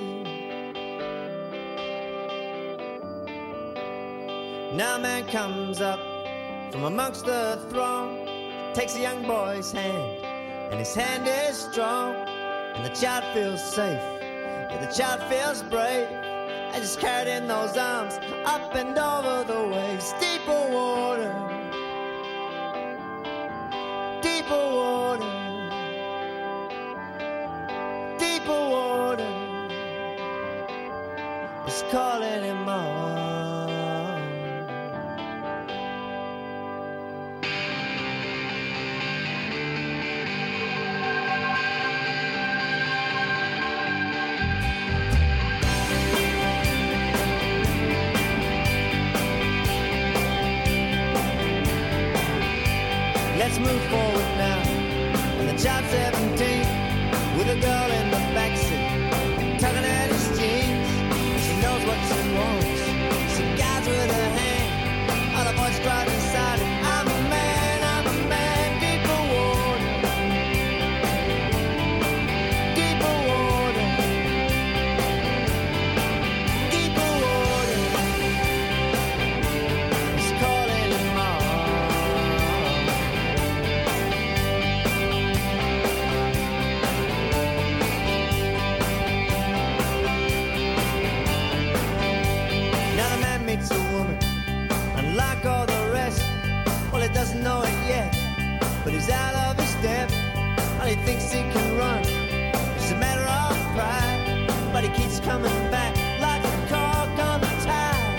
Now a man comes up from amongst the throng, takes a young boy's hand, and his hand is strong, and the child feels safe. Yeah, the child feels brave. I just carried in those arms, up and over the waves. Deeper water, deeper water, deeper water is calling him on. Let's move forward now. And the child's seventeen, with a girl in the backseat, tugging at his jeans. She knows what she wants. She guides with her hand. All the boys cried inside it. I'm a man, I'm a man. Deeper water, deeper water, deeper water is calling him on. Meets a woman, unlike all the rest. Well, he doesn't know it yet, but he's out of his depth. And he thinks he can run. It's a matter of pride, but he keeps coming back like a cork on the tide.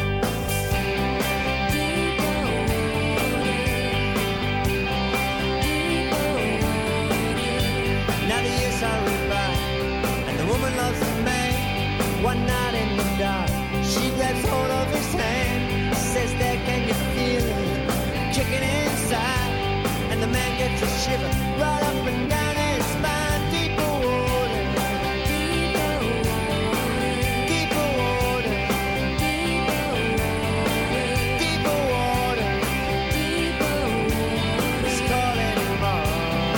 Now the years are by, and the woman loves the man. One night in the dark, she grabs hold of his hand, says there, can you feel it kicking inside? And the man gets a shiver right up and down his spine. Deeper water, deeper water, deeper water, it's calling him on.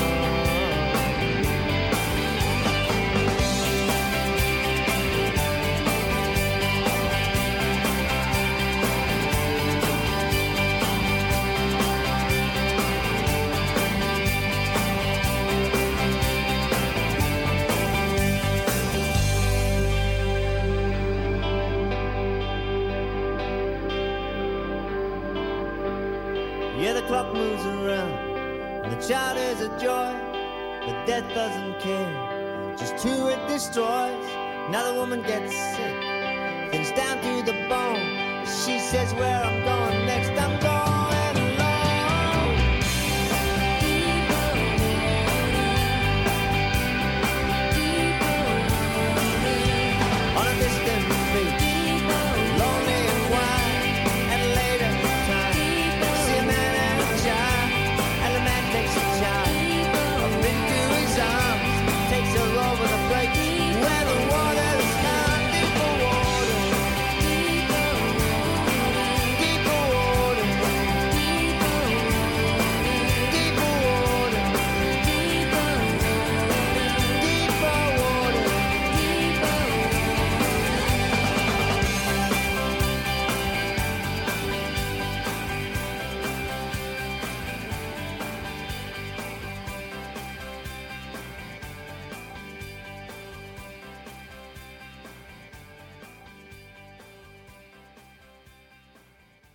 Yeah, the clock moves around, and the child is a joy, but death doesn't care, just who it destroys. Now the woman gets sick, things down to the bone. She says, where I'm going next, I'm going alone. On a distant beach, lonely and wild, at a later time, see a man and a child, and the man takes a child up into his arms, takes her over the break where the water is calm. Deeper water, deeper water, deeper water, deeper water.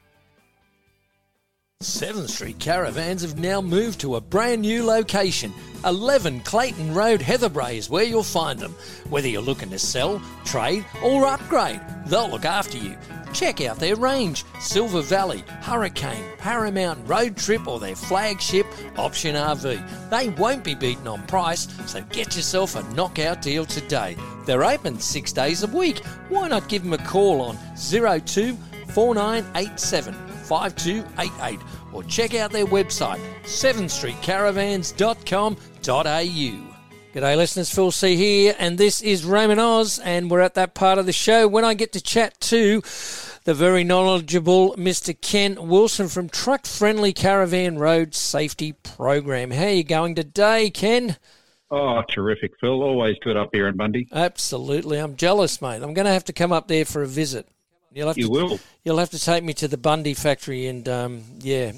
seventh Street Caravans have now moved to a brand new location, eleven Clayton Road, Heatherbray is where you'll find them. Whether you're looking to sell, trade or upgrade, they'll look after you. Check out their range, Silver Valley, Hurricane, Paramount, Road Trip or their flagship Option R V. They won't be beaten on price, so get yourself a knockout deal today. They're open six days a week. Why not give them a call on zero two four nine eight seven five two eight eight or check out their website seventh street caravans dot com dot a u. G'day listeners, Phil C here, and this is Raymond Oz, and we're at that part of the show when I get to chat to the very knowledgeable Mister Ken Wilson from Truck Friendly Caravan Road Safety Program. How are you going today, Ken? Oh, terrific, Phil. Always good up here in Bundy. Absolutely. I'm jealous, mate. I'm going to have to come up there for a visit. You'll have you to, will. You'll have to take me to the Bundy factory and, um, yeah,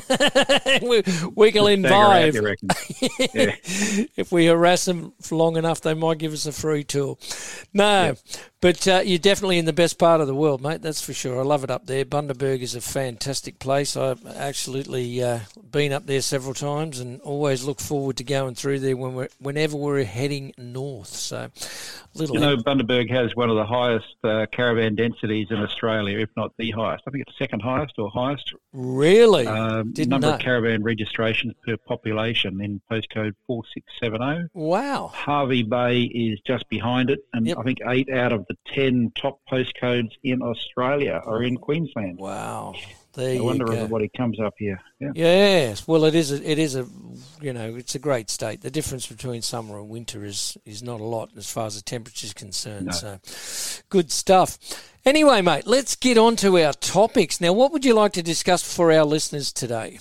we, wiggle in vibe. Out, reckon. Yeah. If we harass them for long enough, they might give us a free tour. No, yeah. but uh, you're definitely in the best part of the world, mate. That's for sure. I love it up there. Bundaberg is a fantastic place. I've absolutely uh, been up there several times and always look forward to going through there when we're, whenever we're heading north. So, little. You know, Bundaberg has one of the highest uh, caravan densities in Australia, if not the highest. I think it's second highest or highest. Really? Um, Didn't number know. of caravan registrations per population in postcode four six seven zero. Wow. Harvey Bay is just behind it, and Yep. I think eight out of the ten top postcodes in Australia are in Queensland. Wow. There I you wonder go. if everybody comes up here. Yeah. Yes, well, it is. A, it is a, you know, it's a great state. The difference between summer and winter is is not a lot as far as the temperature is concerned. No. So, good stuff. Anyway, mate, let's get on to our topics now. What would you like to discuss for our listeners today?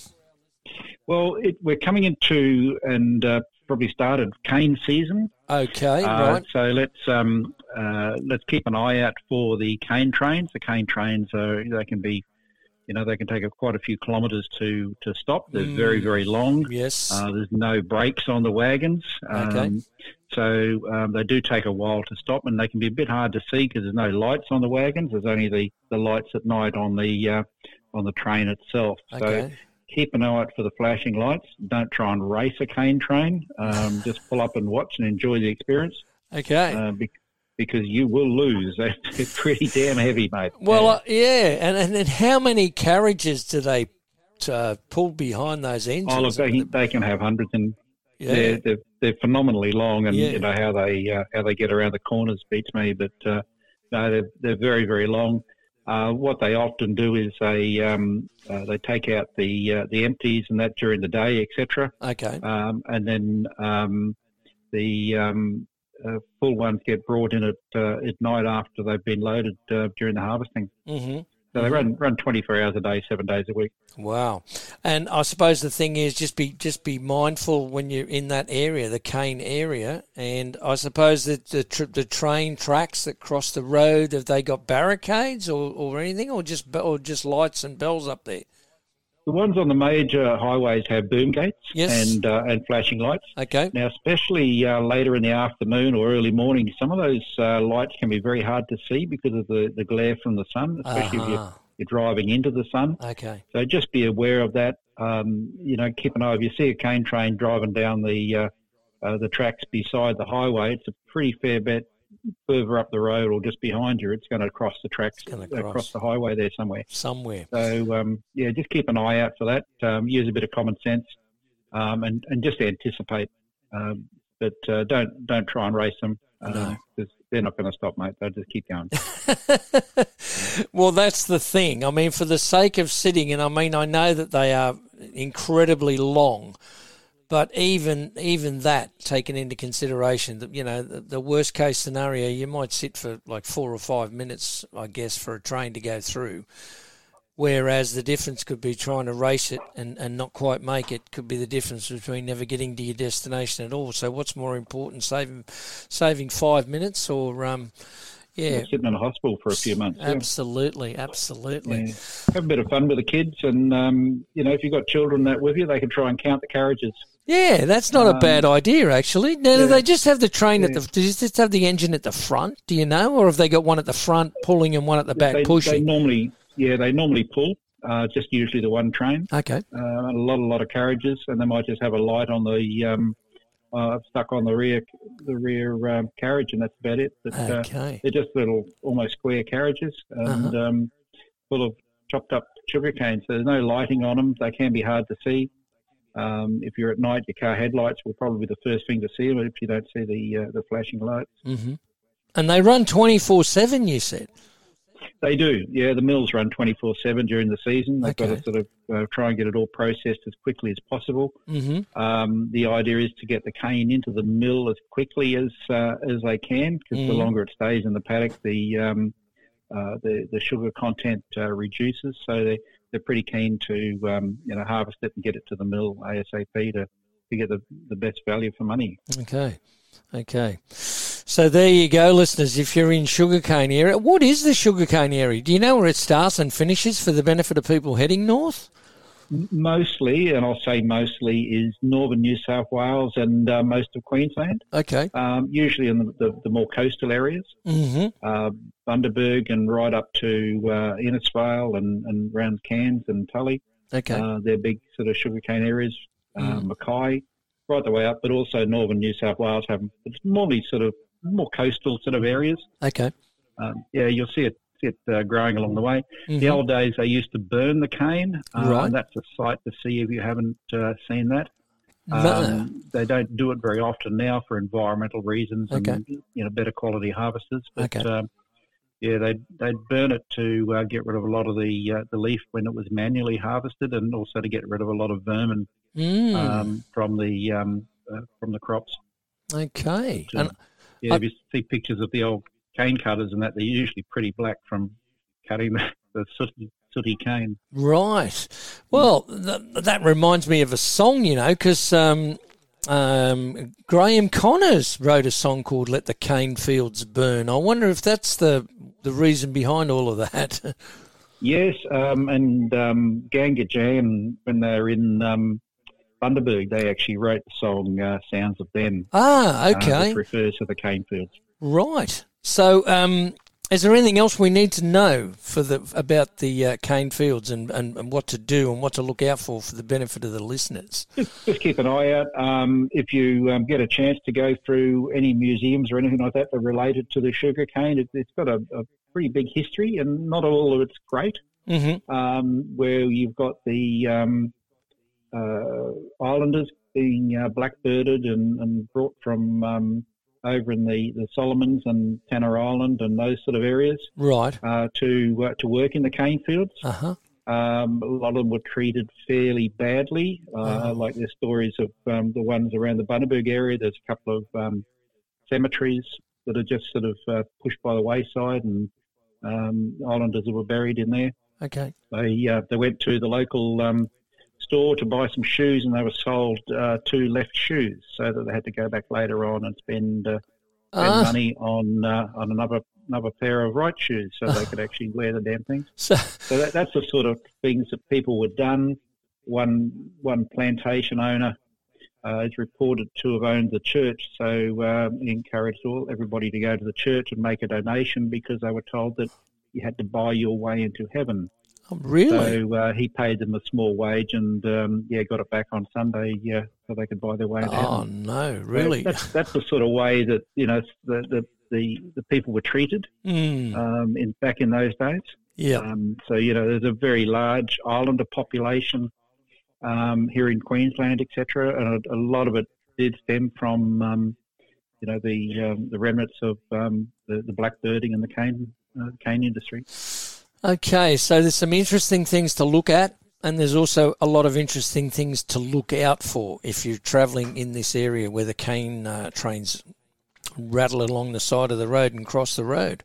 Well, it, we're coming into and uh, probably started cane season. Okay, Uh, right. So let's um, uh, let's keep an eye out for the cane trains. The cane trains are they can be, you know, they can take a, quite a few kilometres to, to stop. They're Mm. very very long. Yes. Uh, there's no brakes on the wagons. Um, Okay. So um, they do take a while to stop, and they can be a bit hard to see because there's no lights on the wagons. There's only the, the lights at night on the uh, on the train itself. So Okay. keep an eye out for the flashing lights. Don't try and race a cane train. Um, just pull up and watch and enjoy the experience. Okay. Uh, be- because you will lose. They're pretty damn heavy, mate. well, Yeah. uh, yeah, and, and and how many carriages do they uh, pull behind those engines? Oh, look, they, can- they can have hundreds, and yeah. they're, they're they're phenomenally long, and Yeah. you know how they uh, how they get around the corners beats me. But uh, no, they're they're very very long. Uh, what they often do is they um, uh, they take out the uh, the empties and that during the day, et cetera. Okay. Um, and then um, the um, uh, full ones get brought in at uh, at night after they've been loaded uh, during the harvesting. Mm-hmm. So they run run twenty-four hours a day, seven days a week. Wow. And I suppose the thing is just be just be mindful when you're in that area, the cane area. And I suppose that the tr- the train tracks that cross the road, have they got barricades or, or anything, or just or just lights and bells up there? The ones on the major highways have boom gates Yes. and uh, and flashing lights. Okay. Now, especially uh, later in the afternoon or early morning, some of those uh, lights can be very hard to see because of the, the glare from the sun, especially if Uh-huh. you're, you're driving into the sun. Okay. So just be aware of that. Um, you know, keep an eye. If you see a cane train driving down the uh, uh, the tracks beside the highway, it's a pretty fair bet further up the road or just behind you, it's going to cross the tracks, gonna across. cross. the highway there somewhere. Somewhere. So, um, yeah, just keep an eye out for that. Um, use a bit of common sense um, and, and just anticipate. Um, but uh, don't don't try and race them because No. they're not going to stop, mate. They'll just keep going. Well, that's the thing. I mean, for the sake of sitting, and I mean, I know that they are incredibly long, but even even that taken into consideration, that you know, the, the worst case scenario, you might sit for like four or five minutes, I guess, for a train to go through. Whereas the difference could be trying to race it and, and not quite make it, could be the difference between never getting to your destination at all. So what's more important, saving saving five minutes or, um, yeah. They're sitting in a hospital for a few months. yeah. Absolutely, absolutely. Yeah. Have a bit of fun with the kids, and um, you know, if you've got children that with you, they can try and count the carriages. Yeah, that's not a Um, bad idea, actually. Now, do yeah. they just have the train at Yeah. the? Do you just have the engine at the front? Do you know, or have they got one at the front pulling and one at the back they, pushing? They normally, yeah, they normally pull. Uh, just usually the one train. Okay. Uh, a lot, a lot of carriages, and they might just have a light on the um, uh, stuck on the rear the rear um, carriage, and that's about it. But, Okay. uh, they're just little, almost square carriages, and Uh-huh. um, full of chopped up sugarcane. So there's no lighting on them. They can be hard to see. Um, if you're at night, your car headlights will probably be the first thing to see them if you don't see the uh, the flashing lights. Mm-hmm. And they run twenty-four seven, you said? They do, yeah. The mills run twenty-four seven during the season. They've got Okay. to sort of uh, try and get it all processed as quickly as possible. Mm-hmm. Um, the idea is to get the cane into the mill as quickly as uh, as they can, because the Mm. longer it stays in the paddock, the um, uh, the, the sugar content uh, reduces. So they they're pretty keen to um, you know harvest it and get it to the mill ASAP to to get the, the best value for money. Okay. Okay. So there you go, listeners. If you're in sugarcane area, what is the sugarcane area? Do you know where it starts and finishes for the benefit of people heading north? Mostly, and I'll say mostly, is northern New South Wales and uh, most of Queensland. Okay. Um, usually in the, the, the more coastal areas, Mm-hmm. uh, Bundaberg and right up to uh, Innisfail and, and around Cairns and Tully. Okay. Uh, they're big sort of sugarcane areas. Uh, Mm. Mackay, right the way up, but also northern New South Wales have it's normally sort of more coastal sort of areas. Okay. Um, yeah, you'll see it, see it uh, growing along the way. Mhm. The old days, they used to burn the cane, uh, Right. and that's a sight to see if you haven't uh, seen that. No. Um, they don't do it very often now for environmental reasons and Okay. you know better quality harvesters. But Okay. um, yeah, they'd they'd burn it to uh, get rid of a lot of the uh, the leaf when it was manually harvested, and also to get rid of a lot of vermin Mm. um, from the um, uh, from the crops. Okay. So, And yeah, I- if you see pictures of the old cane cutters and that, they're usually pretty black from cutting the, the sooty, sooty cane. right. Well, th- that reminds me of a song, you know, because um, um, Graham Connors wrote a song called "Let the Cane Fields Burn." I wonder if that's the the reason behind all of that. Yes, um, and um, Ganga Jam, when they were in um, Bundaberg, they actually wrote the song uh, Sounds of Them, ah, uh, okay. which refers to the cane fields. Right. So, um, is there anything else we need to know for the about the uh, cane fields and, and, and what to do and what to look out for for the benefit of the listeners? Just, just keep an eye out. Um, if you um, get a chance to go through any museums or anything like that that are related to the sugar cane, it, it's got a, a pretty big history, and not all of it's great. Mm-hmm. Um, where you've got the um, uh, islanders being uh, blackbirded and, and brought from um, over in the, the Solomons and Tanner Island and those sort of areas Right. uh, to uh, to work in the cane fields. Uh huh. Um, a lot of them were treated fairly badly, uh, Oh. like there's stories of um, the ones around the Bundaberg area. There's a couple of um, cemeteries that are just sort of uh, pushed by the wayside, and um, islanders that were buried in there. Okay. They uh, they went to the local um, store to buy some shoes, and they were sold uh, two left shoes, so that they had to go back later on and spend, uh, spend Ah. money on uh, on another another pair of right shoes, so they could actually wear the damn things. So, So that, that's the sort of things that people were done. One one plantation owner uh, is reported to have owned the church, so um, he encouraged all everybody to go to the church and make a donation because they were told that you had to buy your way into heaven. oh, really? So uh, he paid them a small wage and um, yeah, got it back on Sunday, yeah, so they could buy their way into Oh heaven. no, So really? that's that's the sort of way that you know the the the, the people were treated Mm. um, in back in those days. Yeah. Um, so, you know, there's a very large islander population um, here in Queensland, et cetera, and a, a lot of it did stem from, um, you know, the um, the remnants of um, the, the blackbirding and the cane uh, cane industry. Okay, so there's some interesting things to look at, and there's also a lot of interesting things to look out for if you're travelling in this area where the cane uh, trains rattle along the side of the road and cross the road.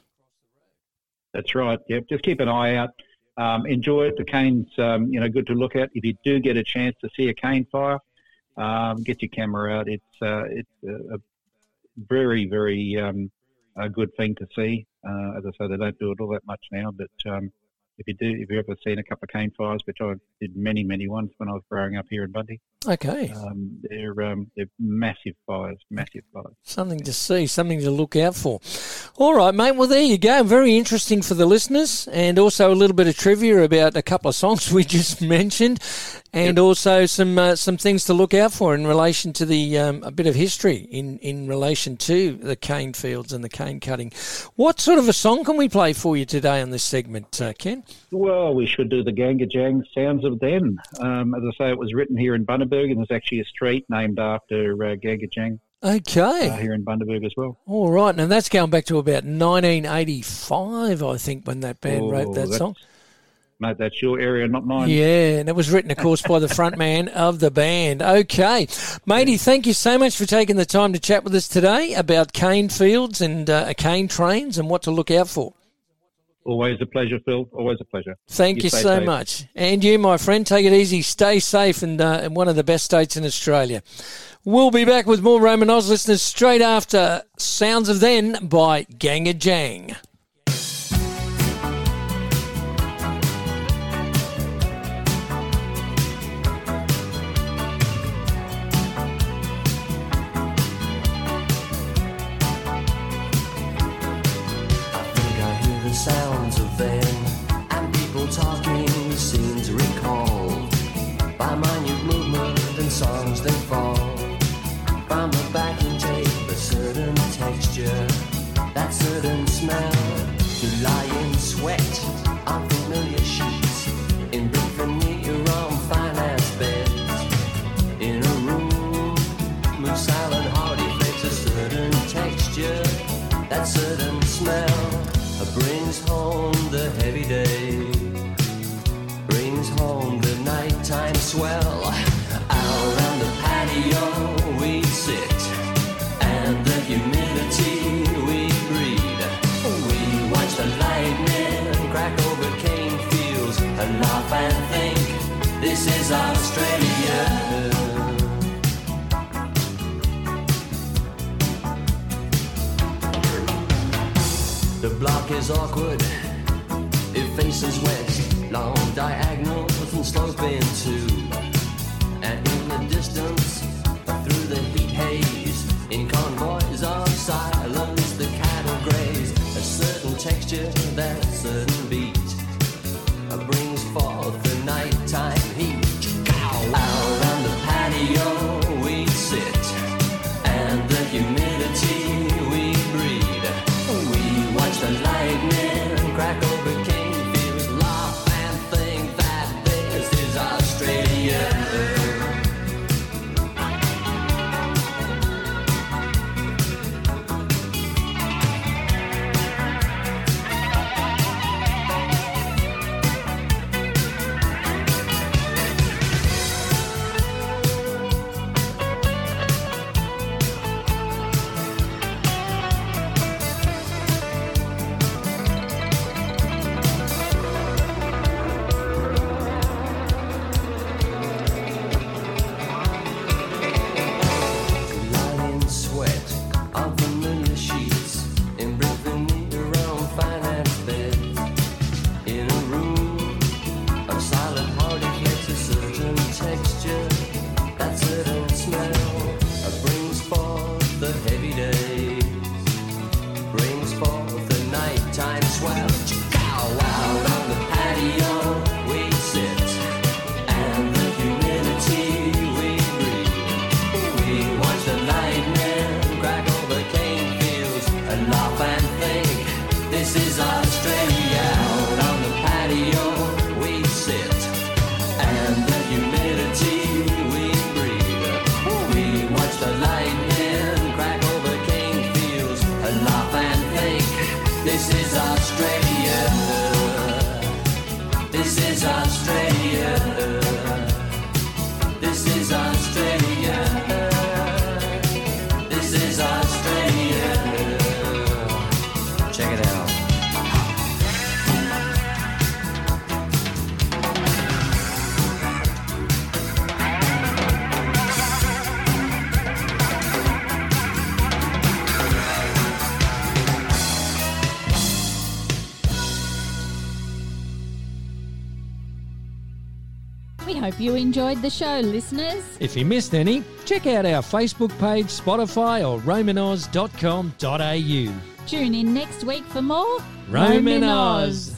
That's right. Yep. Just keep an eye out. Um, enjoy it. The cane's, um, you know, good to look at. If you do get a chance to see a cane fire, um, get your camera out. It's uh, it's a, a very, very um, a good thing to see. Uh, as I say, they don't do it all that much now, but um, if you do, if you've ever seen a couple of cane fires, which I did many, many ones when I was growing up here in Bundy, Okay, um, they're um, they're massive fires, massive fires. something to see, something to look out for. All right, mate, well, there you go. Very interesting for the listeners, and also a little bit of trivia about a couple of songs we just mentioned. and also some uh, some things to look out for in relation to the um, a bit of history in, in relation to the cane fields and the cane cutting. What sort of a song can we play for you today on this segment, uh, Ken? Well, we should do the Gangajang Sounds of Them. Um, as I say, it was written here in Bundaberg, and there's actually a street named after uh, Gangajang. Okay. Uh, here in Bundaberg as well. All right, and that's going back to about nineteen eighty-five, I think, when that band Oh, wrote that that's- song. Mate, that's your area, not mine. Yeah, and it was written, of course, by the front man of the band. Okay. Matey, thank you so much for taking the time to chat with us today about cane fields and uh, cane trains and what to look out for. Always a pleasure, Phil. Always a pleasure. Thank you, You stay so safe. much. And you, my friend, take it easy. Stay safe and uh, in one of the best states in Australia. We'll be back with more Roman Oz listeners straight after Sounds of Then by Gangajang. The sounds of them and people talking, scenes recalled by minute movement and songs that fall from the backing tape. A certain texture, that certain smell, to lie in sweat on familiar sheets, in big veneer on finance beds, in a room, move silent, hardy flakes. A certain texture, that certain smell brings home the heavy day, brings home the nighttime swell. Out on the patio we sit, and the humidity we breathe. We watch the lightning crack over cane fields and laugh and think, this is Australia. The block is awkward, it faces west, long diagonals and sloping too. And in the distance, through the heat haze, in convoys of silence, the cattle graze. A certain texture, that certain beat, brings forth the nighttime heat. Out on the patio we sit, and the humidity we breathe. Watch the lightning crack over cane fields, laugh and think that this is Australia. We hope you enjoyed the show, listeners. If you missed any, check out our Facebook page, Spotify or roman oz dot com dot a u. Tune in next week for more Roman Oz.